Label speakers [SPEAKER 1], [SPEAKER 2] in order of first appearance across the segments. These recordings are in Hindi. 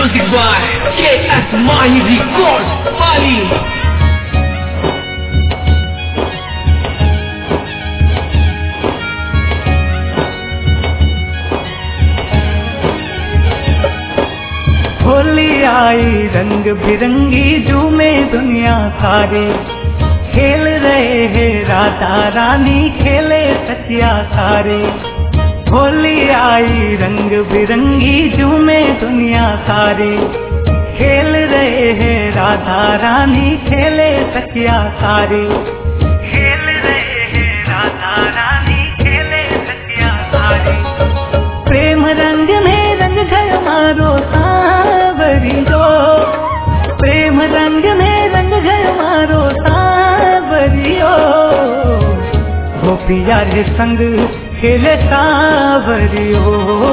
[SPEAKER 1] Music by KS Mahi Records, Bali.
[SPEAKER 2] Holi आई रंग बिरंगी झूमे दुनिया सारे, खेल रहे हैं राधा रानी खेले सचिया सारे। होली आई रंग बिरंगी झूमे दुनिया सारे, खेल रहे हैं राधा रानी खेले सचिया सारे। खेल रहे हैं राधा रानी खेले सचिया सारे। प्रेम रंग में रंग गयो मारो सावरियो, प्रेम रंग में रंग गयो मारो सावरियो। गोपिया रे संग खेले सावरियो,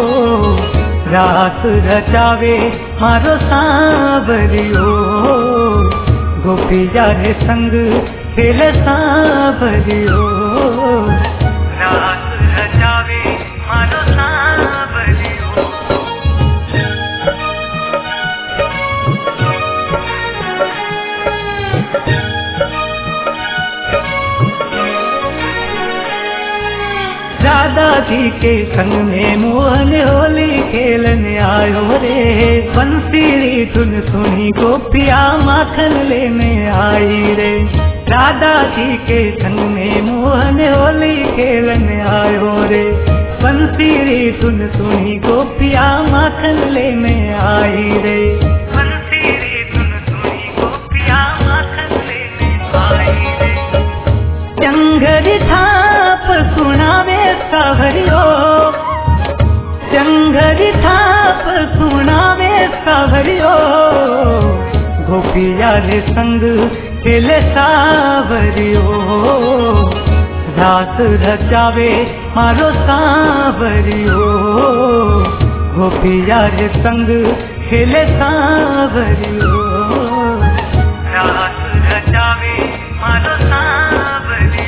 [SPEAKER 2] रास रचावे मारो सावरियो। गोपिया रे संग खेले सावरियो, रास रचावे मारो सावरियो। राधा जी के संग में मोहन होली खेलने आयो रे। बंसीरी धुन सुनी गोपिया माखन लेने आई रे। राधा जी के संग में मोहन होली खेलने आयो रे। बंसीरी धुन सुनी गोपिया माखन लेने आई रे। बंसीरी धुन सुनी गोपिया माखन लेने आई रे। चंगरी थाप सुनावे सावरियो, चंगरी थाप सुनावे सावरियो। गोपिया रे संग खेले सावरियो, रास रचावे मारो सावरियो। गोपिया रे संग खेले सावरियो, रास रचावे मारो सावरियो।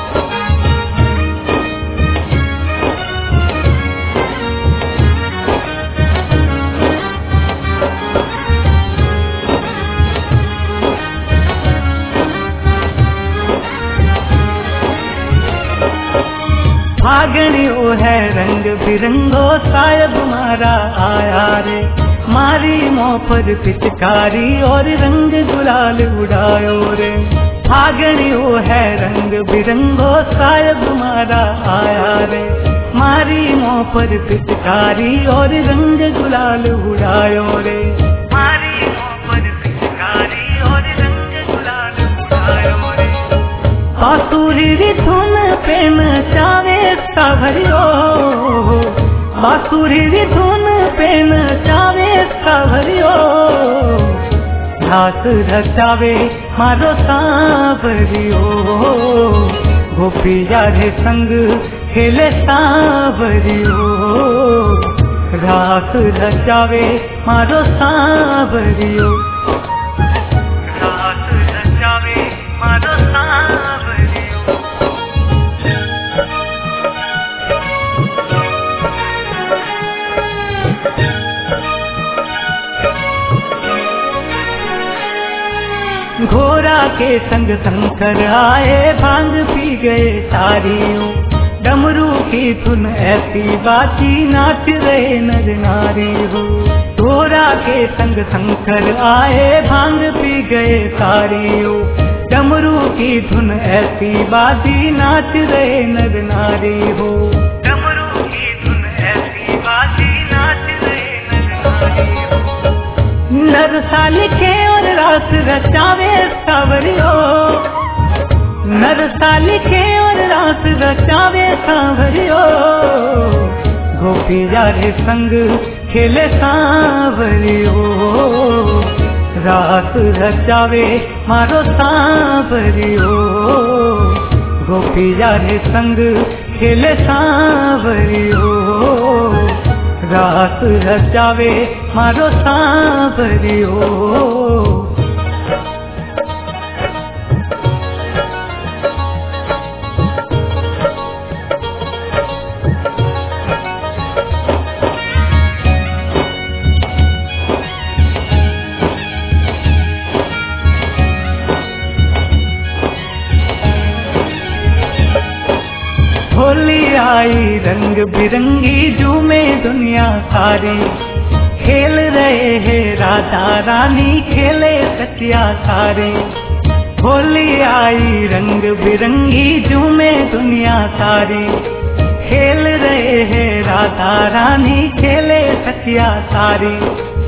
[SPEAKER 2] फागणी ओ है रंग बिरंगो सायब मारा आया रे। मारी मोह पर पिचकारी और रंग गुलाल उड़ायो रे। फागणी ओ है रंग बिरंगो सायब मारा आया रे। मारी मोह पर पिचकारी और रंग गुलाल उड़ायो रे। मारी मोह पर पिचकारी और रंग गुलाल उड़ायो रे। बांसुरी धुन पे नचावे सावरियो, बांसुरी धुन पे नचावे सावरियो। रास रचावे मारो सावरियो, गोपिया रे संग खेले सावरियो। रास रचावे मारो सावरियो, रास रचावे मारो सावरियो। घोड़ा के संग शंकर आए भांग पी गए सारियों। डमरू की धुन ऐसी बाजी नाच रहे नर नारी हो। घोड़ा के संग शंकर आए भांग पी गए सारियों। डमरू की धुन ऐसी बाजी नाच रहे नर नारी हो। डमरू की धुन ऐसी बाजी नाच रहे नर नारी हो। नरसा लिखे और रास रचावे सावरियो, नरसा लिखे और रास रचावे सावरियो। गोपिया रे संग खेले सावरियो, रास रचावे मारो सावरियो। गोपिया रे संग खेले सावरियो, रास रचावे मारो सावरियो। आई रंग बिरंगी झूमे दुनिया सारी, खेल रहे हैं राधा रानी खेले सखिया सारी। होली आई रंग बिरंगी झूमे दुनिया सारी, खेल रहे हैं राधा रानी खेले सखिया सारी।